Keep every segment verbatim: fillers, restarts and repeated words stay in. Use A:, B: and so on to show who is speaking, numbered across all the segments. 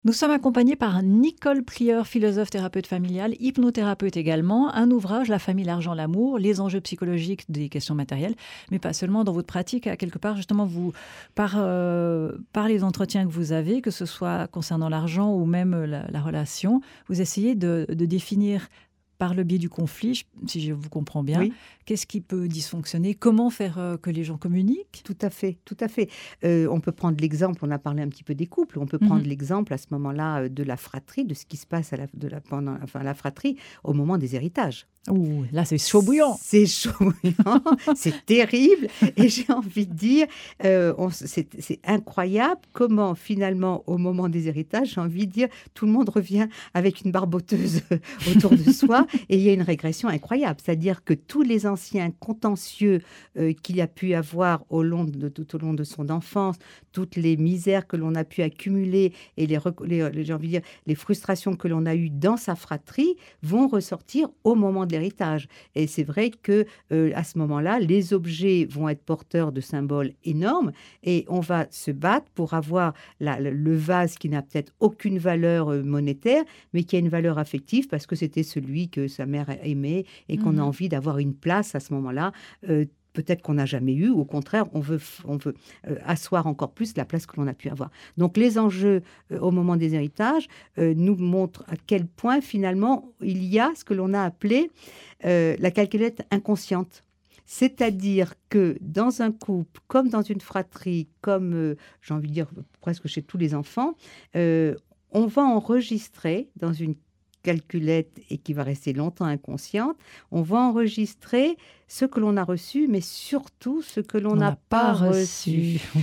A: Nous sommes accompagnés par Nicole Prieur, philosophe, thérapeute familiale, hypnothérapeute également. Un ouvrage, La famille, l'argent, l'amour, les enjeux psychologiques des questions matérielles, mais pas seulement dans votre pratique. À quelque part, justement, vous, par, euh, par les entretiens que vous avez, que ce soit concernant l'argent ou même la, la relation, vous essayez de, de définir par le biais du conflit, si je vous comprends bien,
B: Oui.
A: Qu'est-ce qui peut dysfonctionner? Comment faire euh, que les gens communiquent?
B: Tout à fait, tout à fait. Euh, on peut prendre l'exemple, on a parlé un petit peu des couples, on peut
A: Mhm.
B: prendre l'exemple à ce moment-là euh, de la fratrie, de ce qui se passe à la, de la, pendant enfin, la fratrie au moment des héritages.
A: Ouh, là, c'est chaud bouillant.
B: C'est chaud bouillant, c'est terrible. Et j'ai envie de dire, euh, on- c'est c'est incroyable comment finalement, au moment des héritages, j'ai envie de dire, tout le monde revient avec une barboteuse autour de soi et il y a une régression incroyable. C'est-à-dire que tous les anciens contentieux euh, qu'il a pu avoir au long de, tout au long de son enfance, toutes les misères que l'on a pu accumuler et les, rec- les, les- j'ai envie de dire, les frustrations que l'on a eues dans sa fratrie vont ressortir au moment de l'héritage. Et c'est vrai que euh, à ce moment-là, les objets vont être porteurs de symboles énormes et on va se battre pour avoir la- le le vase qui n'a peut-être aucune valeur euh, monétaire, mais qui a une valeur affective parce que c'était celui que sa mère aimait et qu'on a
A: Mhm.
B: envie d'avoir une place à ce moment-là. euh, Peut-être qu'on n'a jamais eu, au contraire, on veut, f- on veut euh, asseoir encore plus la place que l'on a pu avoir. Donc les enjeux euh, au moment des héritages euh, nous montrent à quel point finalement il y a ce que l'on a appelé euh, la calculette inconsciente. C'est-à-dire que dans un couple, comme dans une fratrie, comme euh, j'ai envie de dire presque chez tous les enfants, euh, on va enregistrer dans une calculette et qui va rester longtemps inconsciente, on va enregistrer ce que l'on a reçu, mais surtout ce que l'on
A: On
B: n'a
A: n'a pas
B: pas reçu.
A: reçu.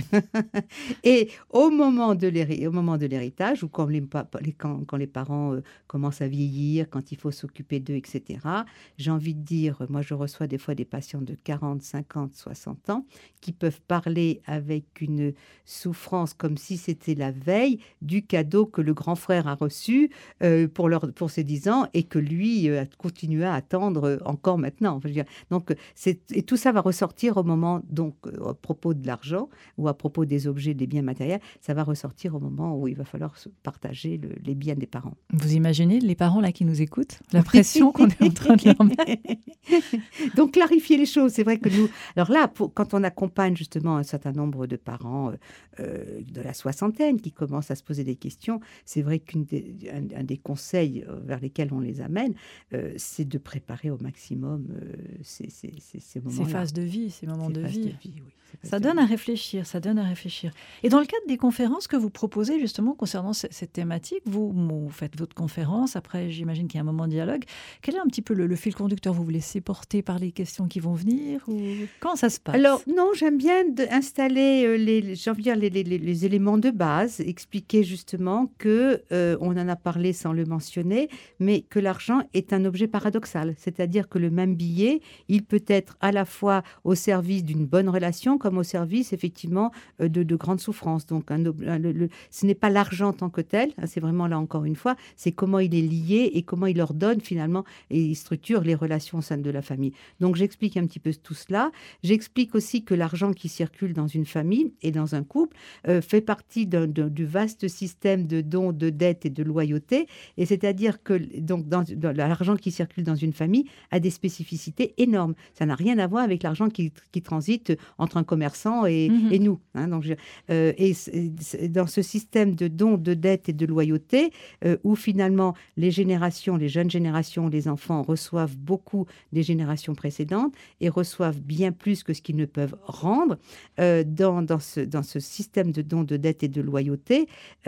B: Et au moment de l'héri- au moment de l'héritage, ou quand les, pa- les- quand, quand les parents euh, commencent à vieillir, quand il faut s'occuper d'eux, et cetera, j'ai envie de dire, moi je reçois des fois des patients de quarante, cinquante, soixante ans qui peuvent parler avec une souffrance comme si c'était la veille du cadeau que le grand frère a reçu euh, pour, leur, pour ses dix ans et que lui euh, a continué à attendre euh, encore maintenant. Je veux dire, donc, c'est, et tout ça va ressortir au moment, donc, euh, à propos de l'argent ou à propos des objets, des biens matériels, ça va ressortir au moment où il va falloir se partager le- les biens des parents.
A: Vous imaginez les parents là qui nous écoutent, la pression qu'on est en train de leur mettre?
B: Donc, clarifier les choses, c'est vrai que nous... Alors là, pour- quand on accompagne justement un certain nombre de parents euh, euh, de la soixantaine qui commencent à se poser des questions, c'est vrai qu'un des, un, un des conseils euh, vers lesquels on les amène, euh, c'est de préparer au maximum euh, ces, ces, ces, ces
A: Ces
B: moments-là.
A: phases de vie, ces moments
B: Ces
A: de
B: phases
A: vie.
B: de vie, oui. Ces phases
A: Ça
B: de
A: donne
B: vie.
A: à réfléchir, ça donne à réfléchir. Et dans le cadre des conférences que vous proposez justement concernant ce- cette thématique, vous, vous faites votre conférence, après j'imagine qu'il y a un moment de dialogue. Quel est un petit peu le, le fil conducteur? Vous vous laissez porter par les questions qui vont venir ou comment ça se passe?
B: Alors, non, j'aime bien de- installer euh, les, j'ai envie de dire les, les- les- les éléments de base, expliquer justement que, euh, on en a parlé sans le mentionner, mais que l'argent est un objet paradoxal. C'est-à-dire que le même billet, il peut être à la fois au service d'une bonne relation comme au service, effectivement, euh, de, de grandes souffrances. Donc, un ob- un- le- le- ce n'est pas l'argent en tant que tel, hein, c'est vraiment là encore une fois, c'est comment il est lié et comment il ordonne finalement et il structure les relations au sein de la famille. Donc, j'explique un petit peu tout cela. J'explique aussi que l'argent qui circule dans une famille et dans un couple euh, fait partie d'un- d'un- du vaste système de dons, de dettes et de loyauté. Et c'est-à-dire que donc, dans, dans l'argent qui circule dans une famille a des spécificités énormes. Ça n'a rien à voir avec l'argent qui, qui transite entre un commerçant et,
A: Mhm.
B: et nous. Hein. Donc, je- euh, et c'est- c'est- dans ce système de dons, de dettes et de loyauté, euh, où finalement les générations, les jeunes générations, les enfants reçoivent beaucoup des générations précédentes et reçoivent bien plus que ce qu'ils ne peuvent rendre, euh, dans, dans, ce, dans ce système de dons, de dettes et de loyauté,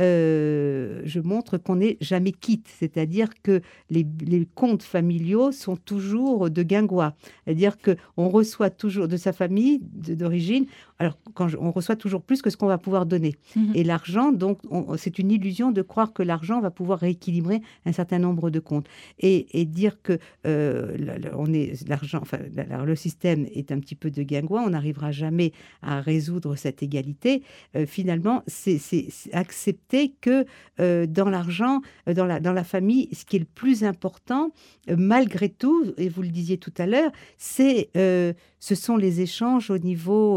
B: euh, je montre qu'on n'est jamais quitte. C'est-à-dire que les, les comptes familiaux sont toujours de guingois. C'est-à-dire qu'on reçoit toujours de sa famille de- d'origine, alors quand je- on reçoit toujours plus que ce qu'on va pouvoir donner.
A: Mhm.
B: Et l'argent, donc, on- c'est une illusion de croire que l'argent va pouvoir rééquilibrer un certain nombre de comptes. Et, et dire que euh, la- la- on est l'argent, enfin, la- la- le système est un petit peu de guingois, on n'arrivera jamais à résoudre cette égalité. Euh, finalement, c'est c'est- c'est accepter que euh, dans l'argent, euh, dans la, dans la famille, ce qui est le plus important, euh, malgré tout, et vous le disiez tout à l'heure, c'est, euh, ce sont les échanges au niveau euh,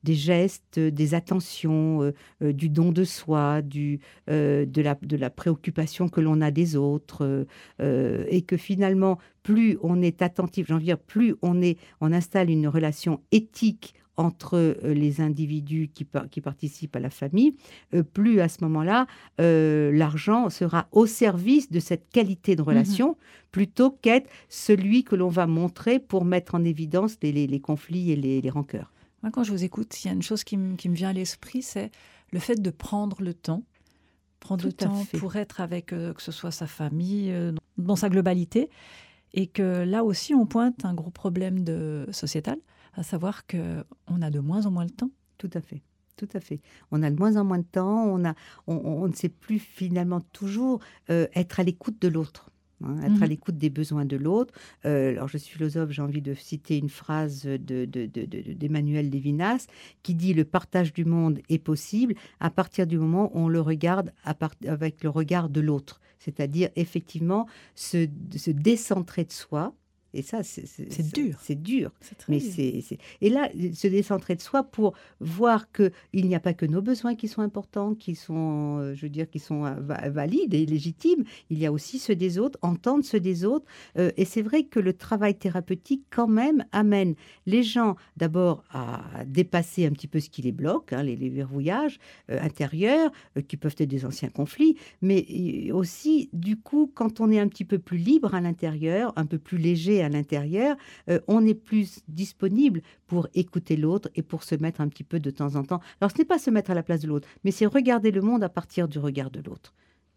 B: des gestes, des attentions, euh, euh, du don de soi, du, euh, de, la, de la préoccupation que l'on a des autres, euh, euh, et que finalement, plus on est attentif, j'ai envie de dire, plus on, est, on installe une relation éthique entre euh, les individus qui, par, qui participent à la famille, euh, plus à ce moment-là, euh, l'argent sera au service de cette qualité de relation, mmh. plutôt qu'être celui que l'on va montrer pour mettre en évidence les, les, les conflits et les, les rancœurs.
A: Moi, quand je vous écoute, il y a une chose qui, m- qui me vient à l'esprit, c'est le fait de prendre le temps, prendre
B: Tout
A: le temps
B: fait.
A: pour être avec, euh, que ce soit sa famille, euh, dans sa globalité, et que là aussi, on pointe un gros problème de, sociétal, à savoir qu'on a de moins en moins le temps.
B: Tout à fait. Tout à fait. On a de moins en moins de temps, on, a, on, on ne sait plus finalement toujours euh, être à l'écoute de l'autre. Hein, être mmh. à l'écoute des besoins de l'autre. Euh, alors, je suis philosophe, j'ai envie de citer une phrase de, de, de, de, d'Emmanuel Lévinas qui dit « Le partage du monde est possible à partir du moment où on le regarde à part, avec le regard de l'autre. » C'est-à-dire, effectivement, se, se décentrer de soi. Et ça, c'est, c'est,
A: c'est dur.
B: C'est dur.
A: C'est
B: mais
A: dur.
B: C'est, c'est... Et là, se décentrer de soi pour voir qu'il n'y a pas que nos besoins qui sont importants, qui sont, euh, je veux dire, qui sont euh, valides et légitimes. Il y a aussi ceux des autres, entendre ceux des autres. Euh, et c'est vrai que le travail thérapeutique, quand même, amène les gens d'abord à dépasser un petit peu ce qui les bloque, hein, les, les verrouillages euh, intérieurs, euh, qui peuvent être des anciens conflits, mais aussi, du coup, quand on est un petit peu plus libre à l'intérieur, un peu plus léger à l'intérieur, euh, on est plus disponible pour écouter l'autre et pour se mettre un petit peu de temps en temps. Alors, ce n'est pas se mettre à la place de l'autre, mais c'est regarder le monde à partir du regard de l'autre.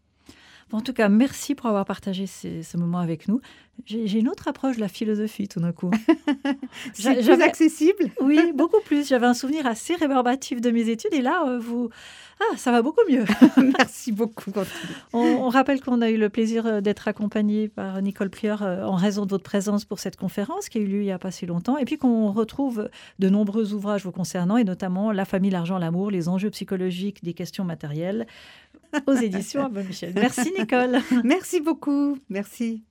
A: Bon, en tout cas, merci pour avoir partagé ces, ce moment avec nous. J'ai, j'ai une autre approche de la philosophie, tout d'un coup.
B: C'est plus J'avais... accessible.
A: Oui, beaucoup plus. J'avais un souvenir assez rébarbatif de mes études et là, euh, vous... Ah, ça va beaucoup mieux.
B: Merci beaucoup.
A: On, on rappelle qu'on a eu le plaisir d'être accompagné par Nicole Plieur en raison de votre présence pour cette conférence qui a eu lieu il n'y a pas si longtemps. Et puis qu'on retrouve de nombreux ouvrages vous concernant, et notamment La famille, l'argent, l'amour, les enjeux psychologiques des questions matérielles aux éditions Abbé Michel. Merci Nicole.
B: Merci beaucoup. Merci.